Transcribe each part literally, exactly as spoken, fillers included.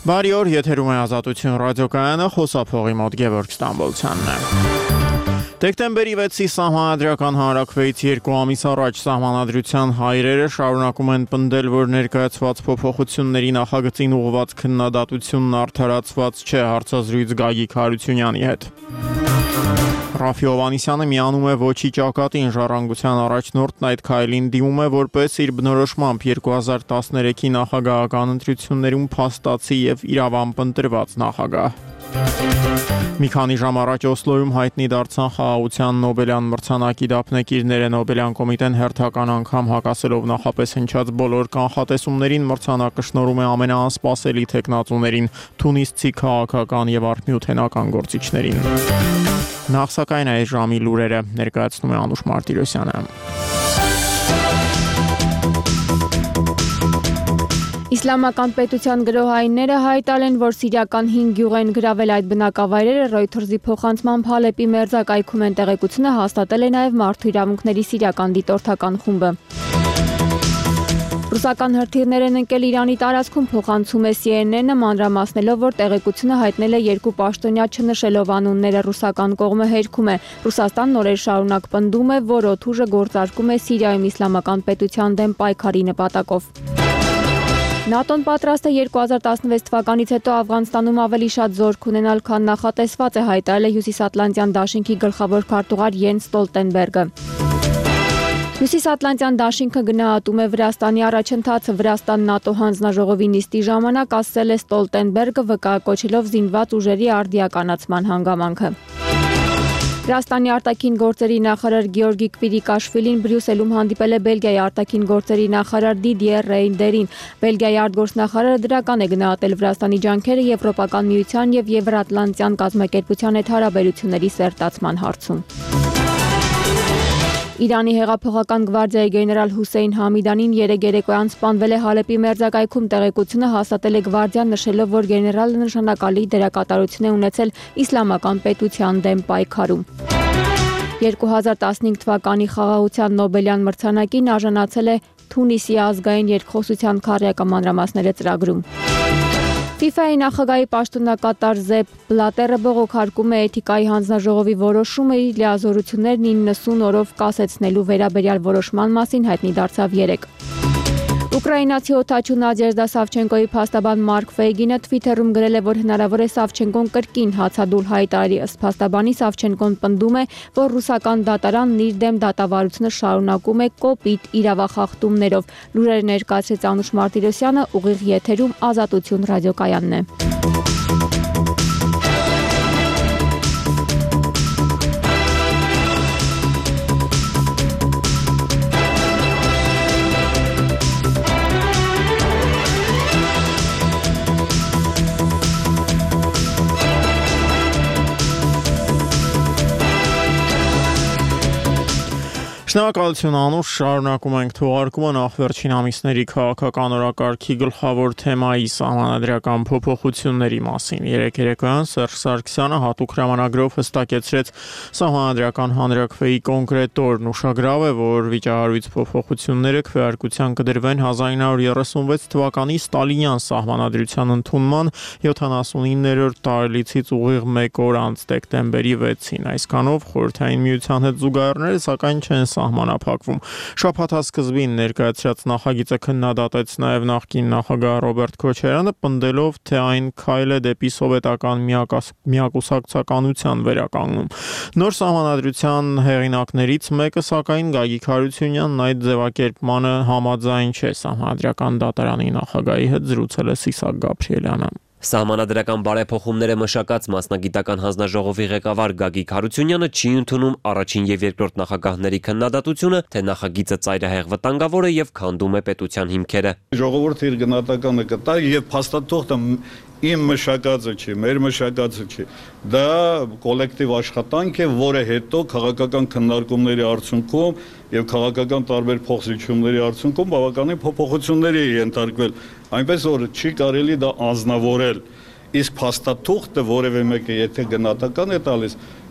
Բարի օր, եթերում է Ազատություն ռադիոկայանը, խոսափողի մոտ Գևորգ Ստամբոլցյանն է։ Դեկտեմբերի վեցի սահմանադրական հանրաքվեից երկու ամիս առաջ սահմանադրության հայրերը շարունակում են պնդել, որ ներկայացված փոփոխությունների նախագծին ուղղված քննադատությունն արդարացված չէ, հարցազրույց Գագիկ Հարությունյանի հետ։ Ռաֆի Հովհաննիսյանը միանում է ոչի ճակատին, ժառանգության առաջնորդն այդ քայլին դիմում է որպես իր բնորոշմամբ երկու հազար տասներեքի նախագահական ընտրություններում փաստացի եւ իրավամբ ընտրված նախագահ։ Մի քանի ժամ առաջ Օսլոյում հայտնի դարձան խաղաղության Նոբելյան մրցանակի դափնեկիրները, Նոբելյան կոմիտեն հերթական անգամ հակասելով նախապես հնչած բոլոր կանխատեսումներին մրցանակը շնորհում է ամենաանսպասելի թեկնածուներին, թունիսցի քաղաքական եւ արհմյութենական գործիչներին։ Նախ սակայն այս ժամի լուրերը ներկայացնում է Անուշ Մարտիրոսյանը։ Իսլամական պետության գրոհայինները հայտարարել են, որ սիրիական հինգ գյուղ են գրավել այդ բնակավայրերը, Reuters-ի փոխանցմամբ Հալեպի մերձակայքում են տեղեկությունը հաստատել է նաև Մարդու իրավունքների սիրիական դիտորդական խումբը։ Ռուսական հրթիռներ են ընկել Իրանի տարածքում, փոխանցում է C N N-ը, մանրամասնելով, որ տեղեկությունը հայտնել է երկու պաշտոնյա չնշելով անունները, ռուսական կողմը հերքում է։ Ռուսաստանն օրեր շարունակ պնդում է, որ օդուժը գործարկում է Սիրիայում իսլամական պետության դեմ պայքարի նպատակով։ ՆԱՏՕ-ն պատրաստ է երկու հազար տասնվեց թվականից հետո Աֆղանստանում ավելի շատ զորք ունենալ, քան նախատեսված է, հայտարարել է Հյուսիսատլանտյան դաշինքի գլխավոր քարտուղար Յենս Ստոլտենբերգը։ Հյուսիսատլանտյան դաշինքը գնահատում է Վրաստանի առաջընթացը, Վրաստան ՆԱՏՕ հանձնաժողովի նիստի ժամանակ ասել է Ստոլտենբերգը, վկայակոչելով զինված ուժերի արդիականացման հանգամանքը։ Վրաստանի արտաքին գործերի նախարար Գեորգի Կվիրիկաշվիլին Բրյուսելում հանդիպել է Բելգիայի արտաքին գործերի նախարար Դիդիեր Ռեյնդերին։ Բելգիայի արտգործնախարարը դրական է գնահատել Վրաստանի ջանքերը Եվրոպական միության եւ Եվրատլանտյան կազմակերպության հետ հարաբերությունների սերտացման հարցում։ Իրանի հեղափոխական գվարդիայի գեներալ Հուսեյն Համիդանին երեկ երեկոյան սպանվել է Հալեպի մերձակայքում, տեղեկությունը հաստատել է գվարդիան, նշելով, որ գեներալը նշանակալի դերակատարություն է ունեցել իսլամական պետության դեմ պայքարում։ երկու հազար տասնհինգ թվականի խաղաղության Նոբելյան մրցանակին արժանացել է Թունիսի ազգային երկխոսության քառյակա մանրամասները ծրագրում։ FIFA-ի նախագահի պաշտոնակատար Զեփ Բլատերը բողոքարկում է էթիկայի հանձնաժողովի որոշումը իր լիազորություններն իննսուն օրով կասեցնելու վերաբերյալ որոշման մասին հայտնի դարձավ երեկ։ Ուկրաինացի օդաչու Նադեժդա Սավչենկոյի փաստաբան Մարկ Ֆեյգինը Twitter-ում գրել է, որ հնարավոր է Սավչենկոն կրկին հացադուլ հայտարարի, ըստ փաստաբանի Սավչենկոն պնդում է, որ ռուսական դատարանն իր դեմ դատավարությունը շարունակում է կոպիտ իրավախախտումներով։ Լուրերը ներկայացրեց Անուշ Մարտիրոսյանը, ուղիղ եթերում Ազատություն ռադիոկայանն է։ Շնորհակալություն Անուշ, շարունակում ենք թողարկումը նախ վերջին ամիսների քաղաքական օրակարգի գլխավոր թեմայի սահմանադրական փոփոխությունների մասին։ Երեկ երեկոյան Սերժ Սարգսյանը հատուկ հրամանագրով հստակեցրեց սահմանադրական հանրաքվեի կոնկրետ օրն, ուշագրավ է, որ վիճահարույց փոփոխությունները քվեարկության կդրվեն հազար ինը հարյուր երեսունվեց թվականի Ստալինյան սահմանադրության ընդունման յոթանասունիններորդ տարելիցից ուղիղ մեկ օր անց դեկտեմբերի վեցին։ Այսքանով Խորհրդային Միության հետ զուգահեռները սակայն չեն սահմանափակվում։ Շաբաթասկզբին ներկայացրած նախագիծը քննադատեց նաև նախկին նախագահ Ռոբերտ Քոչարյանը, պնդելով, թե այն քայլ է դեպի սովետական միակուսակցականության վերականգնում։ Նոր սահմանադրության հեղինակներից մեկը, սակայն Գագիկ Հարությունյանն այդ ձևակերպմանը համաձայն չէ։ Սահմանադրական դատարանի նախագահի հետ զրուցել է Սիսակ Գաբրիելյանը։ Սահմանադրական բարեփոխումները մշակած մասնագիտական հանձնաժողովի ղեկավար Գագիկ Հարությունյանը չի ընդունում առաջին եւ երկրորդ նախագահների քննադատությունը, թե նախագիծը ծայրահեղ վտանգավոր է եւ քանդում է պետության հիմքերը։ Ժողովուրդը իր գնահատականը կտա եւ փաստաթուղթը իմ մշակածը չի, մեր մշակածը չի։ Դա կոլեկտիվ աշխատանք է, որը հետո քաղաքական քննարկումների արդյունքում եւ քաղաքական տարբեր փոխզիջումների արդյունքում բավականին փոփոխությունների է ենթարկվել, այնպես որ չի կարելի դա անձնավորել։ Իսկ փաստաթուղթը որևէ մեկը եթե գնահատական է տալիս,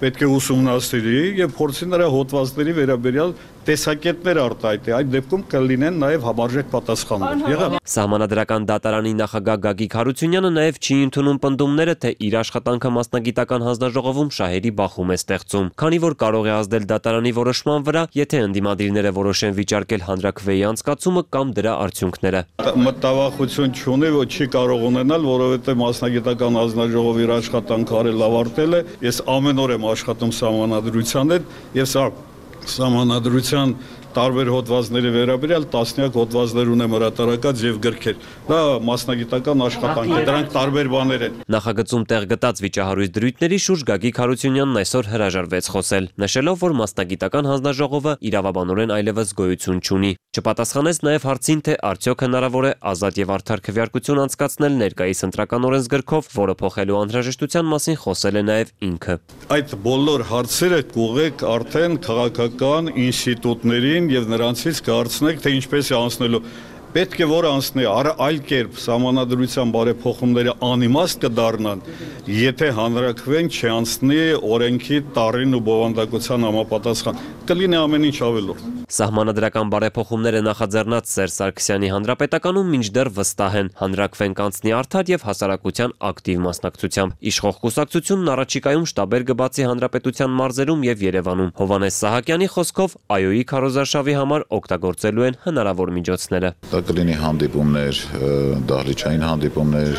պետք է ուսումնասիրի եւ փորձի նրա հոդվածների վերաբերյալ տեսակետներ արտահայտի, այդ դեպքում կլինեն նաև համարժեք պատասխաններ։ Եղավ։ Սահմանադրական դատարանի նախագահ Գագիկ Հարությունյանը նաև չի ընդունում պնդումները, թե իր աշխատանքը մասնագիտական հանձնաժողովում շահերի բախում է ստեղծում, քանի որ կարող է ազդել դատարանի որոշման վրա, եթե ընդդիմադիրները որոշեն վիճարկել հանրաքվեի անցկացումը կամ դրա արդյունքները։ Մտավախություն չունի, որ չի կարող ունենալ, որովհետև մասնագիտական հանձնաժողովի իր աշխատանքը արել ավարտել է։ Ես ամեն օր եմ աշխատում սահմանադրության հետ եւ սա Սահմանադրության տարբեր հոդվածների վերաբերյալ տասնյակ հոդվածներ ունեմ հրատարակած եւ գրքեր։ Դա մասնագիտական աշխատանք է, դրանք տարբեր բաներ են։ Նախագծում տեղ գտած վիճահարույց դրույթների շուրջ Գագիկ Հարությունյանն այսօր հրաժարվեց խոսել, նշելով, որ մասնագիտական հանձնաժողովը իրավաբանորեն այլևս գոյություն չունի։ Չպատասխանեց նաև հարցին, թե արդյոք հնարավոր է ազատ եւ արդար քվեարկություն անցկացնել ներկայիս ընտրական օրենսգրքով, որը փոխելու անհրաժեշտության մասին խոսել է նաև ինքը։ Այդ բոլոր հարցերը կուղեք արդեն քաղաքական ինստիտուտներին եւ նրանցից կհարցնեք, թե ինչպես է անցնելու։ Պետք է որ անցնի այլ կերպ սահմանադրության բարեփոխումները անիմաստ կդառնան, եթե հանրաքվեն չանցնի օրենքի տառին ու բովանդակության համապատասխան, կլինի ամեն ինչ ավելորդ։ Սահմանադրական բարեփոխումները նախաձեռնած Սերժ Սարգսյանի հանրապետականում մինչդեռ վստահ են, հանրաքվեն կանցնի արդար եւ հասարակության ակտիվ մասնակցությամբ։ Իշխող կուսակցությունն առաջիկայում շտաբեր կբացի հանրապետության մարզերում եւ Երևանում։ Հովհաննես Սահակյանի խոսքով ԱՅՈ-ի քարոզարշավի համար օգտագործելու են հնարավոր միջոցները։ Կլինի հանդիպումներ, դահլիճային հանդիպումներ,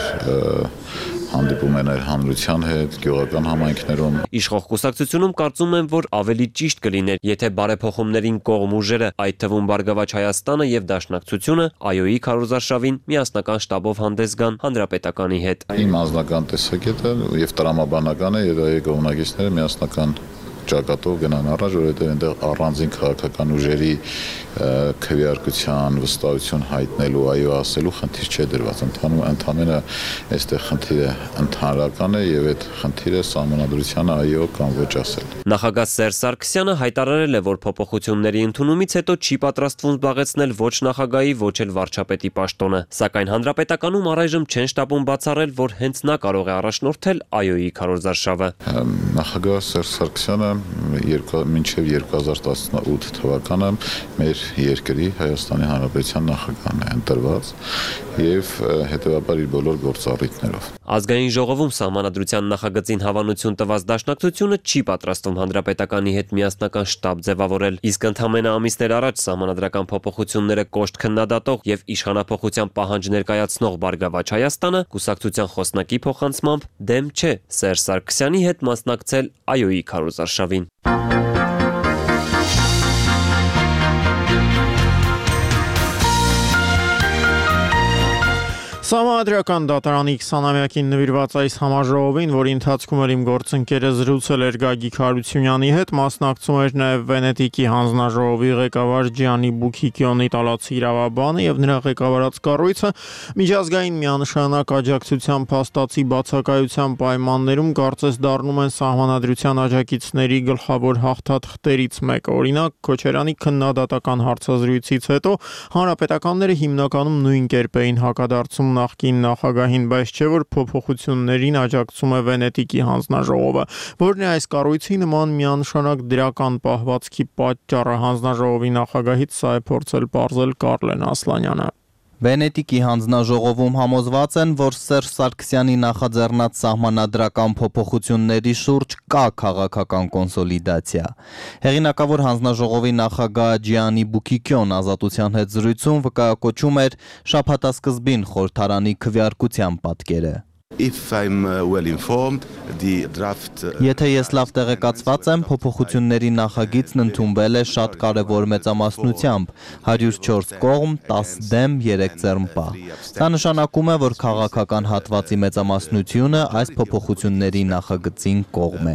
հանդիպումներ հանրության հետ, գյուղական համայնքներում։ Իշխող կուսակցությունում կարծում են, որ ավելի ճիշտ կլիներ, եթե բարեփոխումներին կողմ ուժերը, այդ թվում Բարգավաճ Հայաստանը եւ Դաշնակցությունը ԱՅՈ-ի քարոզարշավին միասնական շտաբով հանդես գան հանրապետականի հետ։ Իմ անձնական տեսակետը եւ տրամաբանական է, եւ այո կողմնակիցները միասնական ճակատով գնան առաջ, որովհետև այնտեղ առանձին քաղաքական ուժերի քվեարկության վստահություն հայտնելու, այո ասելու խնդիր չէ դրված, ընդհանրապես այստեղ խնդիրը ընդհանրական է եւ այդ խնդիրը սահմանադրությանը այո կամ ոչ ասել։ Նախագահ Սերժ Սարգսյանը հայտարարել է, որ փոփոխությունների ընդունումից հետո չի պատրաստվում զբաղեցնել ոչ նախագահի, ոչ էլ վարչապետի պաշտոնը, սակայն հանրապետականում առայժմ չեն շտապում բացառել, որ հենց նա կարող է առաջնորդել ԱՅՈ-ի քարոզարշավը։ Նախագահ Սերժ Սարգսյանը մինչև երկու հազար տասնութ թվականը մեր երկրի Հայաստանի Հանրապետության նախագահն է ընտրված եւ հետեւաբար իր բոլոր գործառույթներով։ Ազգային ժողովում սահմանադրության նախագծին հավանություն տված Դաշնակցությունը չի պատրաստվում հանրապետականի հետ միասնական շտաբ ձևավորել, իսկ ընդամենը ամիսներ առաջ սահմանադրական փոփոխությունները կոշտ քննադատող եւ իշխանափոխության պահանջ ներկայացնող Բարգավաճ Հայաստանը կուսակցության խոսնակի փոխանցմամբ դեմ չէ Սերժ Սարգսյանի հետ մասնակցել ԱՅՈ-ի քարոզարշավին։ Սահմանադրական դատարանի քսանամյակին նվիրված այս համաժողովին, որի ընթացքում էր իմ գործընկերը զրուցել էր Գագիկ Հարությունյանի հետ, մասնակցում էր նաև Վենետիկի հանձնաժողովի ղեկավար Ջիանի Բուքիկյոնի Իտալացի իրավաբանը եւ նրա ղեկավարած կառույցը միջազգային միանշանակ աջակցության փաստացի բացակայության պայմաններում կարծես դառնում են սահմանադրության աջակիցների գլխավոր հաղթաթղթերից մեկը։ Օրինակ, Քոչարյանի քննադատական հարցազրույցից հետո հանրապետականները հիմնականում նույն կերպ էին հակադարձում նախկին նախագահին, բայց չէ որ փոփոխություններին աջակցում է Վենետիկի հանձնաժողովը, որն է այս կառույցի նման միանշանակ դրական պահվածքի պատճառը։ Հանձնաժողովի նախագահից սա է փորձել պարզել Կարլեն Ասլանյանը։ Վենետիկի հանձնաժողովում համոզված են, որ Սերժ Սարգսյանի նախաձեռնած սահմանադրական փոփոխությունների շուրջ կա քաղաքական կոնսոլիդացիա։ Հեղինակավոր հանձնաժողովի նախագահ Ջիանի Բուքիկյոն ազատության հետ զրույցում վկայակոչում էր շաբաթասկզբին խորհրդարանի քվեարկության պատկերը։ If I'm well informed, the draft Եթե ես լավ տեղեկացված եմ, փոփոխությունների նախագիծն ընդունվել է շատ կարևոր մեծամասնությամբ՝ հարյուր չորս կողմ, տասը դեմ, երեք ձեռնպահ։ Դա նշանակում է, որ քաղաքական հատվածի մեծամասնությունը այս փոփոխությունների նախագծին կողմ է։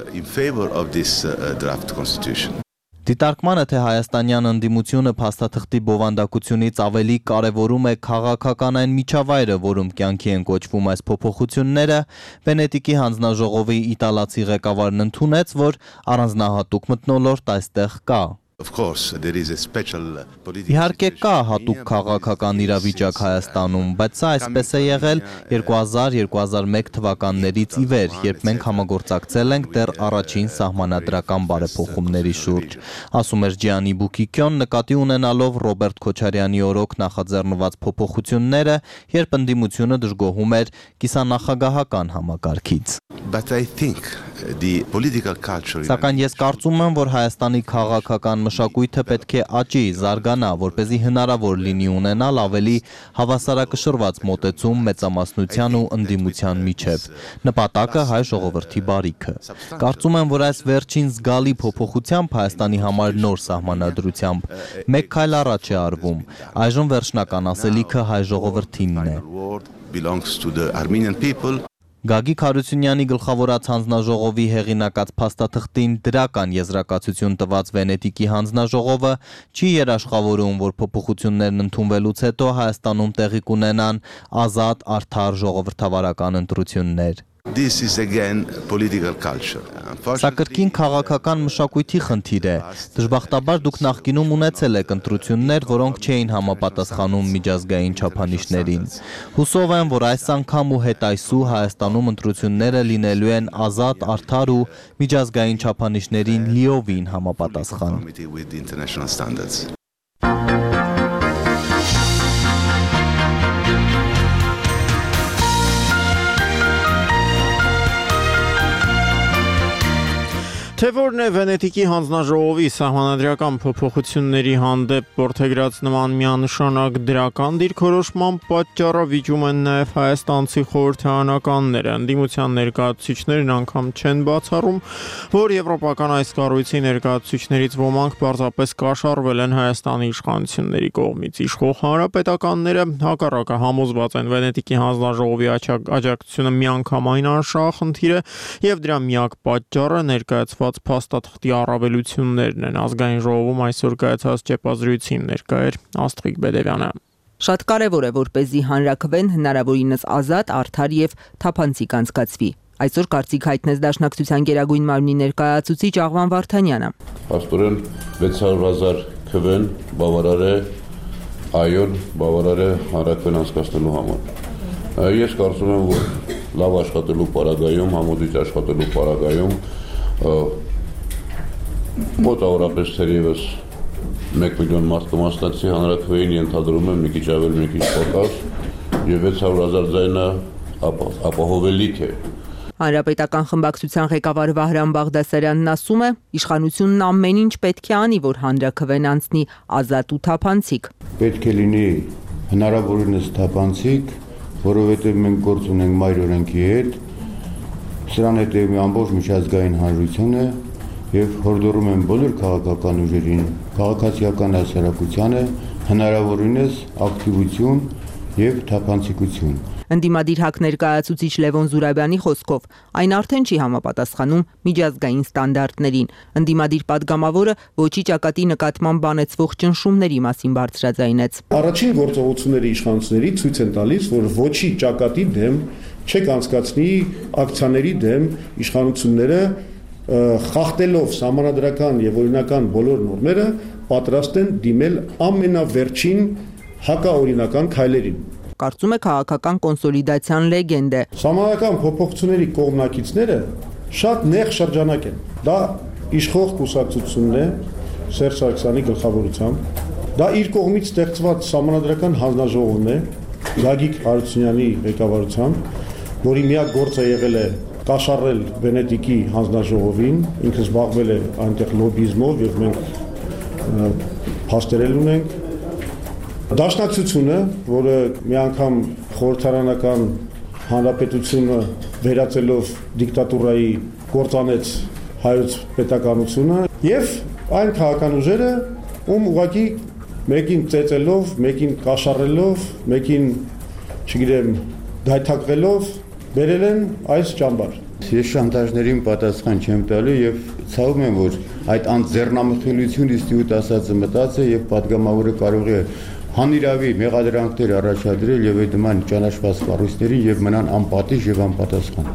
Դիտարկմանը, թե հայաստանյան ընդդիմությունը փաստաթղթի բովանդակությունից ավելի կարևորում է քաղաքական այն միջավայրը, որում կյանքի են կոչվում այս փոփոխությունները, Վենետիկի հանձնաժողովի իտալացի ղեկավարն ընդունեց, որ առանձնահատուկ մթնոլորտ այստեղ կա։ Of course, there is a special political Իհարկե կա հատուկ քաղաքական իրավիճակ Հայաստանում, բայց սա այսպես է եղել երկու հազար երկու հազար մեկ թվականներից ի վեր, երբ մենք համագործակցել ենք դեռ առաջին սահմանադրական բարեփոխումների շուրջ, ասում էր Ջիանի Բուկիկյոն, նկատի ունենալով Ռոբերտ Քոչարյանի օրոք նախաձեռնված փոփոխությունները, երբ ընդդիմությունը դժգոհում էր կիսանախագահական համակարգից։ But I think the political culture Սակայն ես կարծում եմ, որ Հայաստանի քաղաքական մշակույթը պետք է աճի, զարգանա, որպեսզի հնարավոր լինի ունենալ ավելի հավասարակշռված մոտեցում մեծամասնության ու ընդդիմության միջև։ Նպատակը հայ ժողովրդի բարիքը։ Կարծում եմ, որ այս վերջին զգալի փոփոխությամբ Հայաստանի համար նոր սահմանադրությամբ մեկ քայլ առաջ է արվում։ Այժմ վերջնական ասելիքը հայ ժողովրդինն է։ belongs to the Armenian people. Գագիկ Հարությունյանի գլխավորած հանձնաժողովի հեղինակած փաստաթղթին դրական եզրակացություն տված Վենետիկի հանձնաժողովը չի երաշխավորում, որ փոփոխություններն ընդունվելուց հետո Հայաստանում տեղի կունենան ազատ, արդար ժողովրդավարական ընտրություններ։ This is again political culture. Սա կրկին քաղաքական մշակույթի խնդիր է։ Դժբախտաբար դուք նախկինում ունեցել եք ընտրություններ, որոնք չէին համապատասխանում միջազգային չափանիշներին։ Հուսով եմ, որ այս անգամ ու հետայսու Հայաստանում ընտրությունները լինելու են ազատ, արդար ու միջազգային չափանիշներին լիովին համապատասխան։ Թե որն է Վենետիկի հանձնաժողովի սահմանադրական փոփոխությունների հանդեպ որդեգրած նման միանշանակ դրական դիրքորոշման պատճառը վիճում են նաև հայաստանցի խորհրդարանականները։ Ընդդիմության ներկայացուցիչներն անգամ չեն բացառում, որ եվրոպական այս կառույցի ներկայացուցիչներից ոմանք պարզապես կաշառվել են Հայաստանի իշխանությունների կողմից։ Իշխող հանրապետականները հակառակը համոզված են Վենետիկի հանձնաժողովի աջակցությունը միանգամայն անշահախնդիր է եւ դրա միակ պատճառը ներկայացված փաստաթղթի առավելություններն են։ Ազգային ժողովում այսօր կայացած ճեպազրույցին ներկա էր Աստղիկ Բեդևյանը։ Շատ կարևոր է, որպեսզի հանրաքվեն հնարավորինս ազատ, արդար եւ թափանցիկ անցկացվի։ Այսօր կարծիք հայտնեց Դաշնակցության Գերագույն մարմնի ներկայացուցիչ Աղվան Վարդանյանը։ Աստորեն վեց հարյուր հազար քվեն բավարար է այոն բավարար է հանրաքվեն անցկացնելու համար։ Ես կարծում եմ, որ լավ աշխատելու պարագայում, համոզիչ աշխատելու պարագայում մոտավորապես թերևս մեկ միլիոն մարդ կմասնակցի հանրաքվեին, ենթադրում եմ մի քիչ ավել, մի քիչ պակաս եւ վեց հարյուր հազար ձայնը ապահովելիք է։ Հանրապետական խմբակցության ղեկավար Վահրամ Բաղդասարյանն ասում է, իշխանությունն ամեն ինչ պետք է անի, որ հանրաքվեն անցնի ազատ ու թափանցիկ։ Պետք է լինի հնարավորինս թափանցիկ, որովհետեւ մենք գործ ունենք մայր օրենքի հետ։ Սրան հետևում է ամբողջ միջազգային հանրությունը եւ հորդորում են բոլոր քաղաքական ուժերին, քաղաքացիական հասարակությանը հնարավորինս ակտիվություն եւ թափանցիկություն։ Ընդդիմադիր հակ ներկայացուցիչ Լևոն Զուրաբյանի խոսքով այն արդեն չի համապատասխանում միջազգային ստանդարտներին։ Ընդդիմադիր падգամավորը ոչի ճակատի նկատմամբ բանեցվող ճնշումների մասին բարձրաձայնեց։ Առաջին գործողությունների իշխանությունների ցույց են տալիս, որ ոչի ճակատի դեմ չեք անցկացնի ակցիաների դեմ իշխանությունները խախտելով սահմանադրական եւ օրինական բոլոր նորմերը պատրաստ են դիմել ամենավերջին հակաօրինական քայլերին։ Կարծում է քաղաքական կոնսոլիդացիան լեգենդ է։ Սահմանադրական փոփոխությունների կողմնակիցները շատ նեղ շրջանակ են։ Դա իշխող կուսակցությունն է Սերժ Սարգսյանի գլխավորությամբ։ Դա իր կողմից ստեղծված սահմանադրական հանձնաժողովն է Գագիկ Հարությունյանի ղեկավարությամբ, որի միակ գործը եղել է կաշառել Վենետիկի հանձնաժողովին, ինքը զբաղվել է այնտեղ լոբիզմով եւ մենք փաստերել ունենք։ Դաշնակցությունը, որը մի անգամ խորհրդարանական հանրապետությունը վերածելով դիկտատուրայի կործանեց հայոց պետականությունը եւ այն քաղաքական ուժերը, ում ուղղակի մեկին ծեծելով, մեկին կաշառելով, մեկին, չգիտեմ, դայթակվելով բերել են այս ճամբար։ Ես շանտաժներին պատասխան չեմ տալու եւ ցավում եմ, որ այդ անձեռնամխելիությունից դուք ասածը մտած է եւ падգամավորը կարող է հանիրավի մեղադրանքներ առաջադրել եւ այդ նման ճանաչված կառույցներին եւ մնան անպատիժ եւ անպատասխան։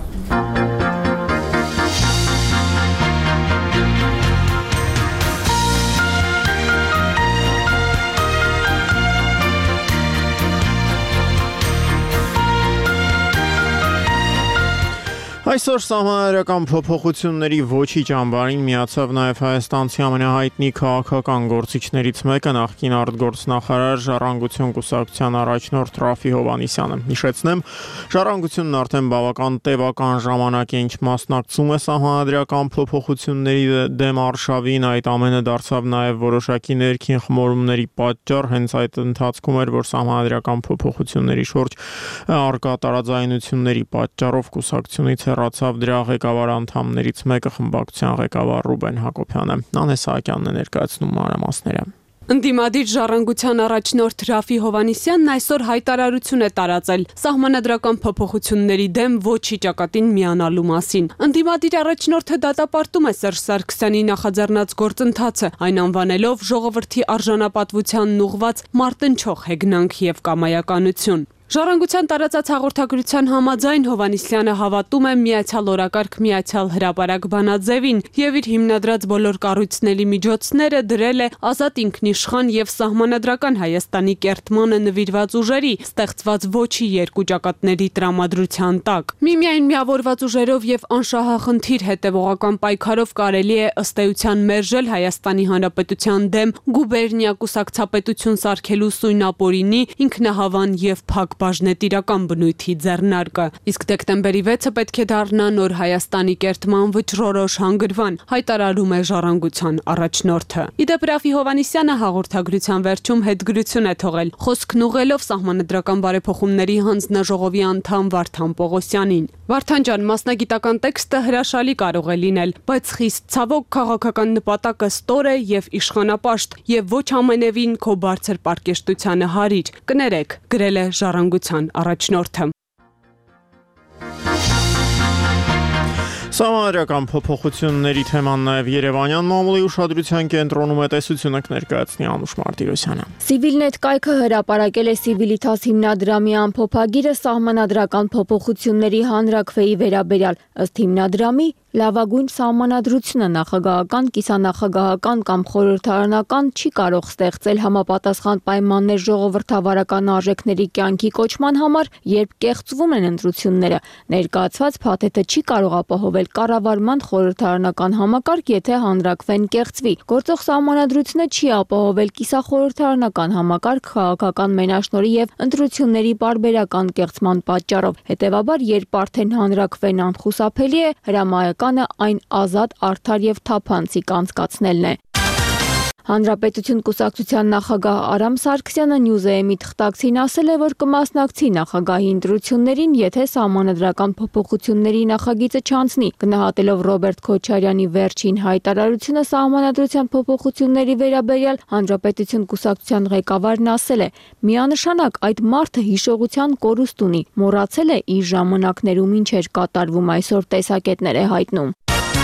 Այսօր սահմանադրական փոփոխությունների ոչի ճամբարին միացավ նաև հայաստանցի ամենահայտնի քաղաքական գործիչներից մեկը նախկին արտգործնախարար Ժառանգություն կուսակցության առաջնորդ Ռաֆի Հովհաննիսյանը։ Հիշեցնեմ, Ժառանգությունն արդեն բավական տևական ժամանակ է ինչ մասնակցում է սահմանադրական փոփոխությունների դեմ արշավին, այդ ամենը դարձավ նաև որոշակի ներքին խմորումների պատճառ, հենց այդ ընթացքում էր, որ սահմանադրական փոփոխությունների շուրջ առկա տարաձայնությունների պատճառով կուսակցությունից հեռացավ դրա ղեկավար անդամներից մեկը խմբակցության ղեկավար Ռուբեն Հակոբյանը։ Նանե Սահակյանն է ներկայացնում մանրամասները։ Ընդդիմադիր Ժառանգության առաջնորդ Ռաֆի Հովհաննիսյանն այսօր հայտարարություն է տարածել սահմանադրական փոփոխությունների դեմ ոչի ճակատին միանալու մասին։ Ընդդիմադիր առաջնորդը դատապարտում է Սերժ Սարգսյանի նախաձեռնած գործընթացը, այն անվանելով ժողովրդի արժանապատվությանն ուղղված մարտնչող հեգնանք եւ կամայականություն։ Ժառանգության տարածած հաղորդագրության համաձայն Հովհաննիսյանը հավատում է միացյալ օրակարգ միացյալ հրապարակ բանաձևին եւ իր հիմնադրած բոլոր կառույցների միջոցները դրել է ազատ ինքնիշխան եւ սահմանադրական Հայաստանի կերտմանը նվիրված ուժերի, ստեղծված ոչի երկու ճակատների տրամադրության տակ։ Միմիայն միավորված ուժերով եւ անշահախնդիր հետեւողական պայքարով կարելի է ըստ էության մերժել Հայաստանի Հանրապետության դեմ գուբերնիա կուսակցապետություն սարքելու սույն ապօրինի ինքնահավան եւ փակ բաժնետիրական բնույթի ձեռնարկը։ Իսկ դեկտեմբերի վեցը պետք է դառնա նոր Հայաստանի կերտման վճռորոշ հանգրվան, հայտարարում է Ժառանգության առաջնորդը։ Իդեպ Ռաֆի Հովհաննիսյանը հաղորդագրության վերջում հետգրություն է թողել, խոսքն ուղղելով սահմանադրական բարեփոխումների հանձնաժողովի անդամ Վարդան Պողոսյանին։ Վարդան ջան, մասնագիտական տեքստը հրաշալի կարող է լինել, բայց խիստ ցավոք քաղաքական նպատակը ստոր է եւ իշխանապաշտ եւ ոչ ամենևին քո բարձր պարկեշտությանը հարիր։ Կներեք, գրել է Ժառանգության առաջնորդը։ Սահմանադրական փոփոխությունների թեման նաև Երևանյան մամուլի ուշադրության կենտրոնում է, տեսությունը կներկայացնի Անուշ Մարտիրոսյանը։ Civilnet կայքը հրապարակել է Civilitas հիմնադրամի ամփոփագիրը սահմանադրական փոփոխությունների հանրաքվեի վերաբերյալ։ Ըստ հիմնադրամի լավագույն սահմանադրությունը նախագահական, կիսանախագահական կամ խորհրդարանական չի կարող ստեղծել համապատասխան պայմաններ ժողովրդավարական արժեքների կյանքի կոչման համար, երբ կեղծվում են ընտրությունները։ Ներկայացված փաթեթը չի կարող ապահովել կառավարման խորհրդարանական համակարգ, եթե հանրաքվեն կեղծվի։ Գործող սահմանադրությունը չի ապահովել կիսախորհրդարանական համակարգ քաղաքական մենաշնորհի եւ ընտրությունների պարբերական կեղծման պատճառով։ Հետևաբար, երբ արդեն հանրաքվեն անխուսափելի է, հրամայ այն ազատ, արդար եւ թափանցիկ անցկացնելն է։ Հանրապետություն կուսակցության նախագահ Արամ Սարգսյանը Նյուզեեմի թղթակցին ասել է, որ կմասնակցի նախագահի ընտրություններին, եթե սահմանադրական փոփոխությունների նախագիծը չանցնի։ Գնահատելով Ռոբերտ Քոչարյանի վերջին հայտարարությունը սահմանադրության փոփոխությունների վերաբերյալ, Հանրապետություն կուսակցության ղեկավարն ասել է. «Միանշանակ այդ մարդը հիշողության կորուստ ունի, մոռացել է իր ժամանակներում ինչ էր կատարվում, այսօր տեսակետներ է հայտնում»։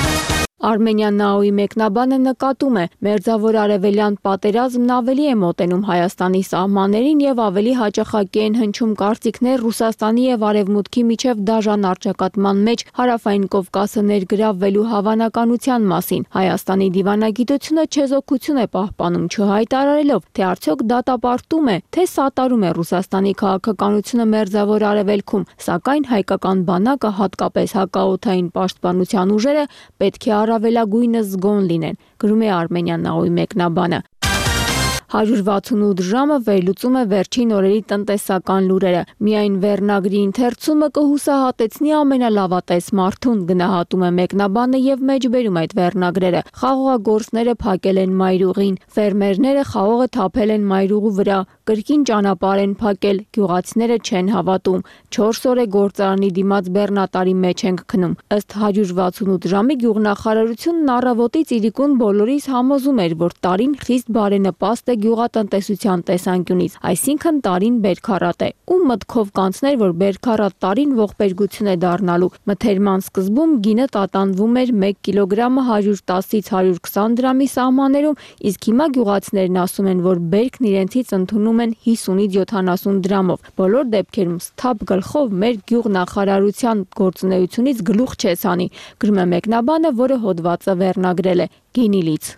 Արմենիան ՆԱՕ-ի մեկնաբանը նկատում է, մերձավոր արևելյան պատերազմն ավելի է մոտենում Հայաստանի սահմաններին եւ ավելի հաճախակի են հնչում կարծիքներ Ռուսաստանի եւ Արևմուտքի միջև դաժան առճակատման մեջ հարավային Կովկասը ներգրավվելու հավանականության մասին։ Հայաստանի դիվանագիտությունը չեզոքություն է պահպանում, չհայտարարելով, թե արդյոք դատապարտում է, թե սատարում է Ռուսաստանի քաղաքականությունը մերձավոր արևելքում, սակայն հայկական բանակը, հատկապես հակաօդային պաշտպանության ուժերը, պետք է առավելագույնս զգոն լինեն, գրում է Արմենիան ՆԱՕ-ի մեկնաբանը։ հարյուր վաթսունութ ժամը վերլուծում է վերջին օրերի տնտեսական լուրերը։ Միայն վերնագրի ընթերցումը կհուսահատեցնի ամենալավատես մարդուն, գնահատում է մեկնաբանը եւ մեջբերում այդ վերնագրերը։ Խաղողագործները փակել են մայրուղին, ֆերմերները խաղողը թափել են մայրուղու վրա, կրկին ճանապարհ են փակել, գյուղացիները չեն հավատում։ չորս օր է գործարանի դիմաց բեռնատարի մեջ ենք քնում։ Ըստ հարյուր վաթսունութ ժամի գյուղնախարարությունն առավոտից իրիկուն բոլորիս համոզում էր, որ տարին խիստ բարենպաստ է գյուղատնտեսության տեսանկյունից, այսինքն տարին բերքառատ է։ Ու մտքով կանցներ, որ բերքառատ տարին ողբերգություն է դառնալու։ Մթերման սկզբում գինը տատանվում էր մեկ կիլոգրամը հարյուր տասից հարյուր քսան դրամի սահմաններում, իսկ հիմա գյուղացիներն ասում են, որ բերքն իրենցից ընդունում են հիսունից յոթանասուն դրամով։ Բոլոր դեպքերում սթափ գլխով մեր գյուղնախարարության գործունեությունից գլուխ չես հանի, գրում է մեկնաբանը, որը հոդվածը վերնագրել է Գինիլից։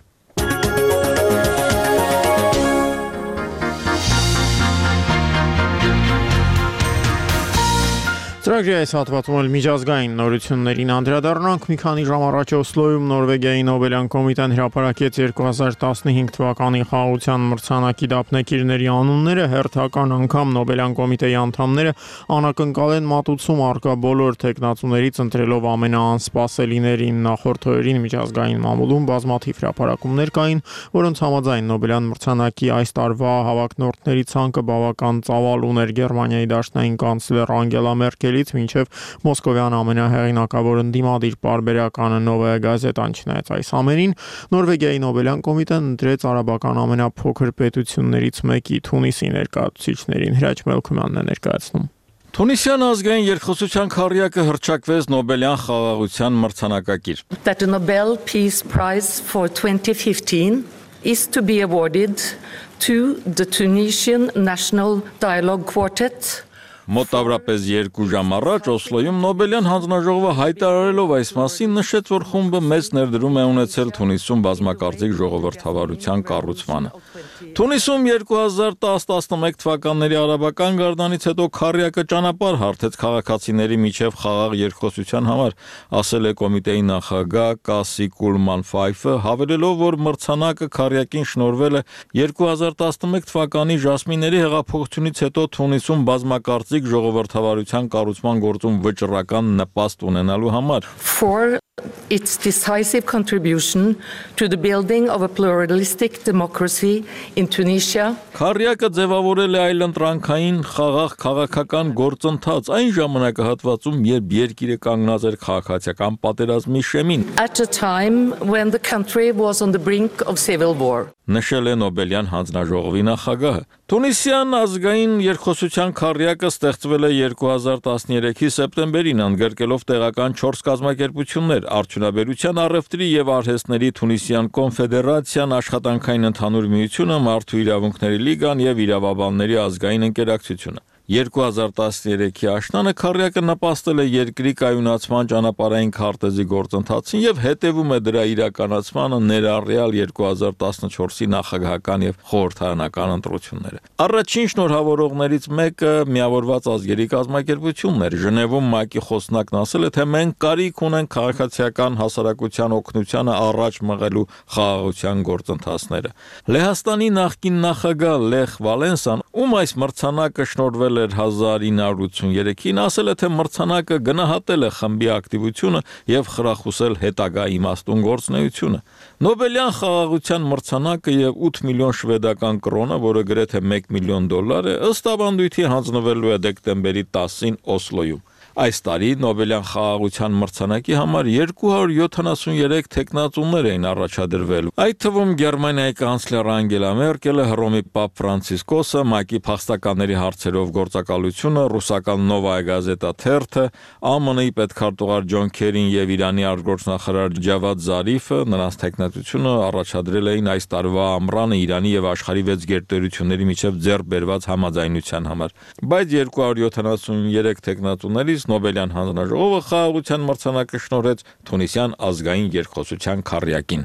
Ծրագրի այս հատվածում էլ միջազգային նորություններին անդրադառնանք։ Մի քանի ժամ առաջ Օսլոյում Նորվեգիայի Նոբելյան կոմիտեն հրապարակեց երկու հազար տասնհինգ թվականի խաղաղության մրցանակի դափնեկիրների անունները, հերթական անգամ Նոբելյան կոմիտեի անդամները անակնկալ են մատուցում առկա բոլոր թեկնածուներից ընտրելով ամենաանսպասելիներին։ Նախորդ օրերին միջազգային մամուլում բազմաթիվ հրապարակումներ կային, որոնց համաձայն Նոբելյան մրցանակի այս տարվա հավակնորդների ցանկը բավական ծավալ ուներ Գերմանիայի դաշնային կանցլեր Անգելա Մերկելից մինչև մոսկովյան ամենահեղինակավոր ընդդիմադիր պարբերականը Նովայա գազետան։ Չնայած այս ամենին, Նորվեգիայի Նոբելյան կոմիտեն ընտրեց արաբական ամենափոքր պետություններից մեկի Թունիսի ներկայացուցիչներին։ Հրաչ Մելքումյանն է ներկայացնում։ Թունիսյան ազգային երկխոսության քառյակը հռչակվեց Նոբելյան խաղաղության մրցանակակիր։ That the Nobel Peace Prize for twenty fifteen is to be awarded to the Tunisian National Dialogue Quartet. Մոտավորապես երկու ժամ առաջ Օսլոյում Նոբելյան հանձնաժողովը հայտարարելով այս մասին նշեց, որ խումբը մեծ ներդրում է ունեցել Թունիսում բազմակարծիք ժողովրդավարության կառուցմանը։ Թունիսում երկու հազար տասը տասնմեկ թվականների արաբական գարնանից հետո քառյակը ճանապարհ հարթեց քաղաքացիների միջև խաղաղ երկխոսության համար, ասել է կոմիտեի նախագահ Կասի Կուլման Ֆայֆը, հավելելով, որ մրցանակը քառյակին շնորհվել է երկու հազար տասնմեկ թվականի Ժասմինների հեղափոխությունից հետո Թունիսում բազմակարծիք ժողովրդավարության կառուցման գործում վճռական նպաստ ունենալու համար։ For its decisive contribution to the building of a pluralistic democracy in Tunisia. Քառյակը ձևավորել է այլընտրանքային խաղաղ քաղաքական գործընթաց այն ժամանակահատվածում, երբ երկիրը կանգնած էր քաղաքացիական պատերազմի շեմին։ At a time when the country was on the brink of civil war. Նշել է Նոբելյան հանձնաժողովի նախագահը։ Թունիսյան ազգային երկխոսության քառյակը ստեղծվել է երկու հազար տասներեքի սեպտեմբերին, ընդգրկելով տեղական չորս կազմակերպություններ՝ Արդյունաբերության, առևտրի եւ արհեստների Թունիսյան կոնֆեդերացիան, Աշխատանքային ընդհանուր միությունը, Մարդու իրավունքների լիգան եւ Իրավաբանների ազգային ընկերակցությունը։ երկու հազար տասներեքի աշնանը քառյակը նպաստել է երկրի կայունացման ճանապարհային քարտեզի գործընթացին եւ հետեւում է դրա իրականացմանը ներառյալ երկու հազար տասնչորսի նախագահական եւ խորհրդարանական ընտրությունները։ Առաջին շնորհավորողներից մեկը Միավորված ազգերի կազմակերպությունն էր։ Ժնևում ՄԱԿ-ի խոսնակն ասել է, թե մենք կարիք ունենք քաղաքացիական հասարակության օգնությանը առաջ մղելու խաղաղության գործընթացները։ Լեհաստանի նախկին նախագահ Լեխ Վալենսան, ում այս մրցանակը շնորհվել հազար ինը հարյուր ութսուներեքին, ասել է, թե մրցանակը գնահատել է խմբի ակտիվությունը եւ խրախուսել հետագա իմաստուն գործունեությունը։ Նոբելյան խաղաղության մրցանակը եւ ութ միլիոն շվեդական կրոնը, որը գրեթե մեկ միլիոն դոլար է, ըստ ավանդույթի հանձնվելու է դեկտեմբերի տասին Օսլոյում։ Այս տարի Նոբելյան խաղաղության մրցանակի համար երկու հարյուր յոթանասուներեք թեկնածուներ էին առաջադրվել։ Այդ թվում Գերմանիայի կանցլեր Անգելա Մերկելը, Հռոմի Պապ Ֆրանցիսկոսը, ՄԱԿ-ի փախստականների հարցերով գործակալությունը, ռուսական Նովայա գազետա թերթը, ԱՄՆ-ի պետքարտուղար Ջոն Քերին եւ Իրանի արտգործնախարար Ջավադ Զարիֆը, նրանց թեկնածությունը առաջադրել էին այս տարվա ամռանը Իրանի եւ աշխարհի վեց գերտերությունների միջև ձեռք բերված համաձայնության համար։ Բայց երկու հարյուր յոթանասուներեք թեկնածուներից Նոբելյան հանձնաժողովը խաղաղության մրցանակը շնորհեց Թունիսյան ազգային երկխոսության քառյակին։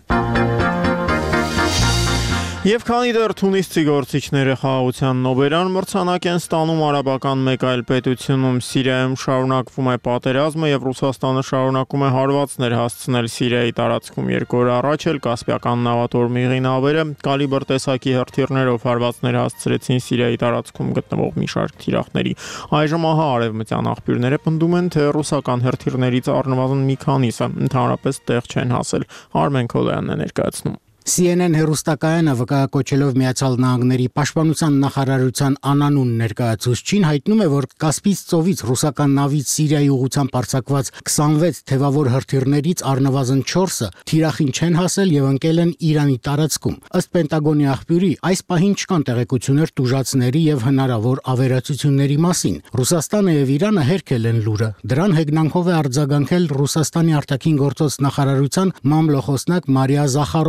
Եվ քանի դեռ թունիսցի գործիչները խաղաղության Նոբելյան մրցանակ են ստանում, արաբական մեկ այլ պետությունում Սիրիայում շարունակվում է պատերազմը եւ Ռուսաստանը շարունակում է հարվածներ հասցնել Սիրիայի տարածքում։ Երկու օր առաջ էլ Կասպիական նավատորմի նավերը կալիբր տեսակի հրթիռներով հարվածներ հասցրեցին Սիրիայի տարածքում գտնվող մի շարք թիրախների։ Այժմ ահա արևմտյան աղբյուրները պնդում են, թե ռուսական հրթիռներից առնվազն մի քանիսը ընդհանրապես տեղ չեն հասել։ Արմեն Քոլյանն է ներկայացնում։ C N N հեռուստակայանը վկայակոչելով Միացյալ Նահանգների պաշտպանության նախարարության անանուն ներկայացուցչին հայտնում է, որ Կասպից ծովից ռուսական նավից Սիրիայի ուղղությամբ արձակված քսանվեց թևավոր հրթիռներից առնվազն չորսը թիրախին չեն հասել եւ ընկել են Իրանի տարածքում։ Ըստ Պենտագոնի աղբյուրի, այս պահին չկան տեղեկություններ տուժածների եւ հնարավոր ավերածությունների մասին։ Ռուսաստանը եւ Իրանը հերքել են լուրը։ Դրան հեգնանքով է արձագանքել Ռուսաստանի արտաքին գործոց նախարարության մամլոխոսնակ Մարիա Զախարովան։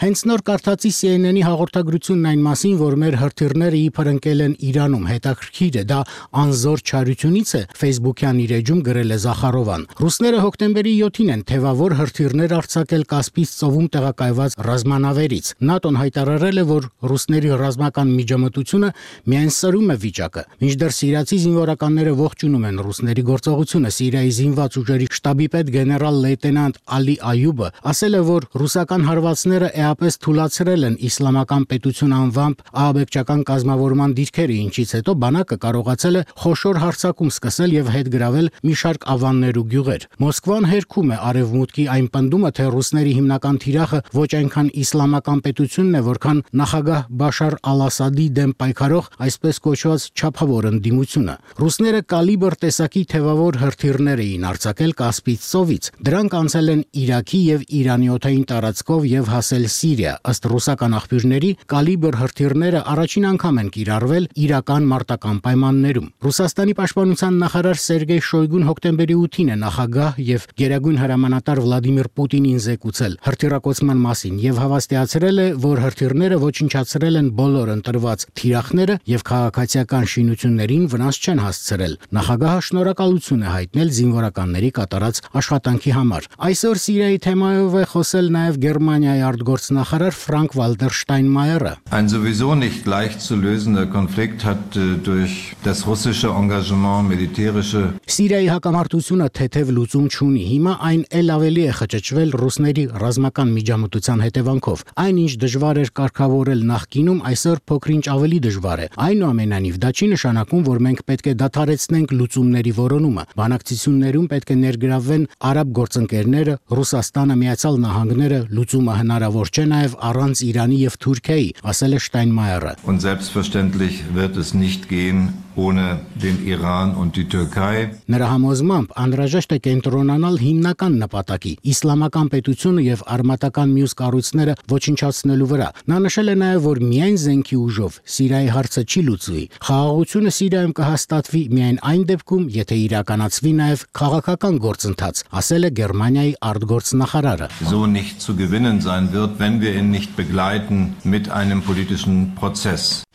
Հենց նոր կարդացի C N N-ի հաղորդագրությունն այն մասին, որ մեր հրթիռները իբր ընկել են Իրանում, հետաքրքիր է, դա անզոր չարությունից է, Facebook-յան իր էջում գրել է Զախարովան։ Ռուսները հոկտեմբերի յոթին են թևավոր հրթիռներ արձակել Կասպից ծովում տեղակայված ռազմանավերից։ ՆԱՏՕ-ն հայտարարել է, որ ռուսների ռազմական միջամտությունը միայն սրում է վիճակը։ Մինչդեռ սիրիացի զինվորականները ողջունում են ռուսների գործողությունը։ Սիրիայի զինված ուժերի շտաբի պետ գեներալ լեյտենանտ Ալի Այուբը ասել է, որ ռուսական հարվածները էապես թուլացրել են իսլամական պետություն անվամբ ահաբեկչական կազմավորման դիրքերը, ինչից հետո բանակը կարողացել է խոշոր հարձակում սկսել եւ հետ գրավել մի շարք ավաններ ու գյուղեր։ Մոսկվան հերքում է արևմուտքի այն պնդումը, թե ռուսների հիմնական թիրախը ոչ այնքան իսլամական պետությունն է, որքան նախագահ Բաշար Ալ-Ասադի դեմ պայքարող այսպես կոչված չափավոր ընդդիմությունը։ Ռուսները կալիբր տեսակի թևավոր հրթիռներ էին արձակել Կասպից ծովից։ Դրանք անցել են Իրաքի եւ Իրանի օդային տարածքով եւ հասել Սիրիա։ Ըստ ռուսական աղբյուրների, կալիբր հրթիռները առաջին անգամ են կիրառվել իրական մարտական պայմաններում։ Ռուսաստանի պաշտպանության նախարար Սերգեյ Շոյգուն հոկտեմբերի ութին է նախագահ եւ գերագույն հրամանատար Վլադիմիր Պուտինին զեկուցել հրթիռակոծման մասին եւ հավաստիացրել է, որ հրթիռները ոչնչացրել են բոլոր ընտրված թիրախները եւ քաղաքացիական շինություններին վնաս չեն հասցրել։ Նախագահը շնորհակալություն է հայտնել զինվորականների կատարած աշխատանքի համար։ Այսօր Սիրիայի թեմայով է խոսել նաեւ Գերմանիայի արտգործնախարար Ֆրանկ Վալտեր Շտայնմայերը։ Ein sowieso nicht leicht zu lösender Konflikt hat durch das russische Engagement militärische Սիրիայի հակամարտությունը թեթև լուծում չունի։ Հիմա այն ել ավելի է խճճվել ռուսների ռազմական միջամտության հետևանքով։ Այն ինչ դժվար էր կարգավորել նախկինում, այսօր փոքրինչ ավելի դժվար է։ Այնուամենայնիվ դա չի նշանակում, որ մենք պետք է դադարեցնենք լուծումների որոնումը։ Բանակցություններում պետք է ներգրավվեն արաբ գործընկերները, Ռուսաստանը, Միացյալ Նահանգները, լուծումը հնարավոր չէ նաև առանց Իրանի եւ Թուրքիայի, ասել է Շտայնմայերը։ Und selbstverständlich wird es nicht gehen ohne den Iran und die Türkei. Նրա համոզմամբ անհրաժեշտ է կենտրոնանալ հիմնական նպատակի՝ իսլամական պետությունը եւ արմատական մյուս կառույցները ոչնչացնելու վրա։ Նա նշել է նաեւ, որ միայն զենքի ուժով Սիրիայի հարցը չի լուծվի։ Խաղաղությունը Սիրիայում կհաստատվի միայն այն դեպքում, եթե իրականացվի նաեւ քաղաքական գործընթաց, ասել է Գերմանիայի արտգործնախարարը։ So nicht zu gewinnen sein wird, wenn wir ihn nicht begleiten mit einem politischen Prozess.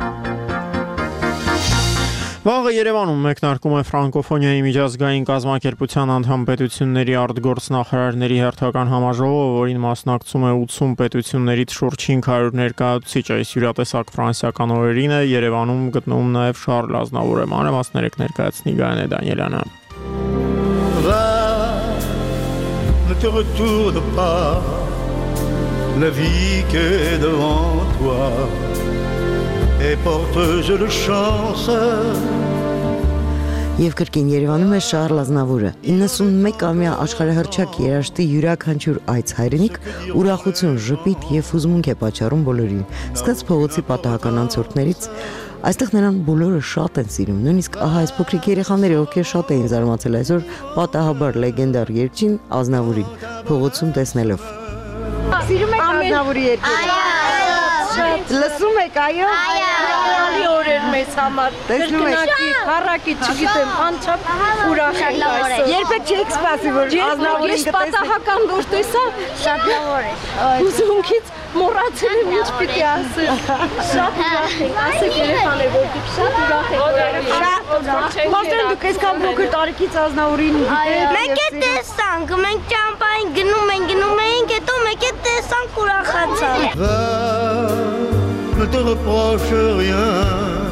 Վաղը Երևանում մեկնարկում է ֆրանկոֆոնիայի միջազգային կազմակերպության անդամ պետությունների արտգործնախարարների հերթական համաժողովը, որին մասնակցում է ութսուն պետություններից շուրջ հինգ հարյուր ներկայացուցիչ։ Այս յուրատեսակ ֆրանսիական օրերին է Երևանում գտնվում նաև Շարլ Ազնավուրը։ Մանրամասներ ներկայացնի Գայանե Դանիելյանը։ Ne te retourne pas, la vie qu'est devant toi, et porte je le chance. Եվ կրկին Երևանում է Շարլ Ազնավուրը, իննսունմեկ-ամյա աշխարհահռչակ երաժշտի յուրաքանչյուր այց հայրենիք ուրախություն, ժպիտ եւ հուզմունք է պատճառում բոլորին։ Սկսած փողոցի պատահական անցորդներից, այստեղ նրան բոլորը շատ են սիրում, նույնիսկ ահա այս փոքրիկ երեխաները, ովքեր շատ էին զարմացել այսօր պատահաբար լեգենդար երգչին Ազնավուրին փողոցում տեսնելով։ Սիրում եք Ազնավուրի երգերը։ Լսում եք, այո։ Այո, օրեր մեզ համար։ Տեսնում եք, քարակի, չգիտեմ, անչափ ուրախ ենք այսօր։ Երբեք չեք սպասի, որ Ազնավուրին կտեսնեք։ Պատահական որ տեսա, շատ լավ է։ Հուզմունքից մոռացել եմ ինչ պիտի ասել։ Շատ ուրախ ենք, ասեք երեխաներ, որ դուք շատ ուրախ եք։ Շատ ուրախ ենք։ Մաստեն դուք այսքան փոքր տարիքից Ազնավուրին գիտեք։ Մենք է տեսանք, մենք ճամփային գնում ենք, գնում էինք, հետո մեկ է տեսանք ուրախացանք։ Ne te reproche rien.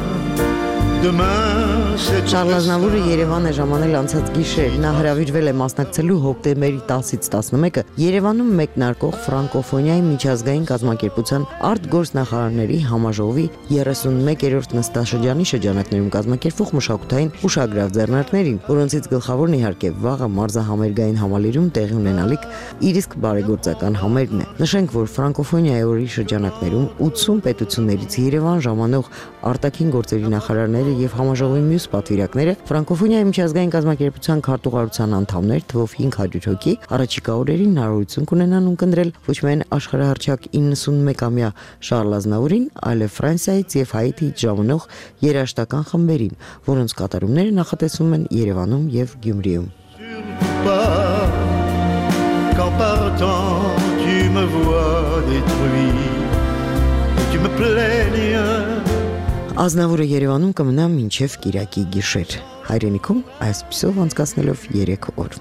Շարլ Ազնավուրը Երևան է ժամանել անցած գիշեր։ Նա հրավիրվել է մասնակցելու հոկտեմբերի տասից տասնմեկը Երևանում մեկնարկող ֆրանկոֆոնիայի միջազգային կազմակերպության արտգործնախարարների համաժողովի երեսունմեկերորդ նստաշրջանի շրջանակներում կազմակերպվող մշակութային ուշագրավ ձեռնարկներին, որոնցից գլխավորն իհարկե վաղը մարզահամերգային համալիրում տեղի ունենալիք իր իսկ բարեգործական համերգն է։ Նշենք, որ ֆրանկոֆոնիայի օրի շրջանակներում ութսուն պետություններից Երևան ժամանող արտաքին գործերի նախարարները եւ համաժողովի մյուս պատվիրակները ֆրանկոֆոնիայի միջազգային կազմակերպության քարտուղարության անդամներ թվով հինգ հարյուր հոգի առաջիկա օրերին հնարավորություն կունենան ունկնդրել ոչ միայն աշխարհահռչակ իննսունմեկամյա Շարլ Ազնավուրին, այլև Ֆրանսիայից եւ Հայիթիից ժամանող երաժշտական խմբերին, որոնց կատարումները նախատեսվում են Երևանում եւ Գյումրիում։ Quand partant tu me vois détruit, que tu me plaignes. Ազնավուրը Երևանում կմնա մինչև Կիրակի գիշեր։ Հայրենիքում այսպիսով անցկացնելով երեք օր։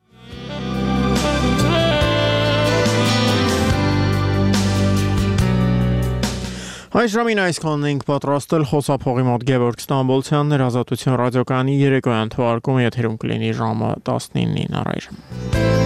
Այս ժամին այսքանն ենք պատրաստել խոսափողի մոտ Գևորգ Ստամբոլցյանն էր Ազատություն ռադիոկայանի երեկոյան թողարկումը եթերում կլինի ժամը տասնինին առայժմ։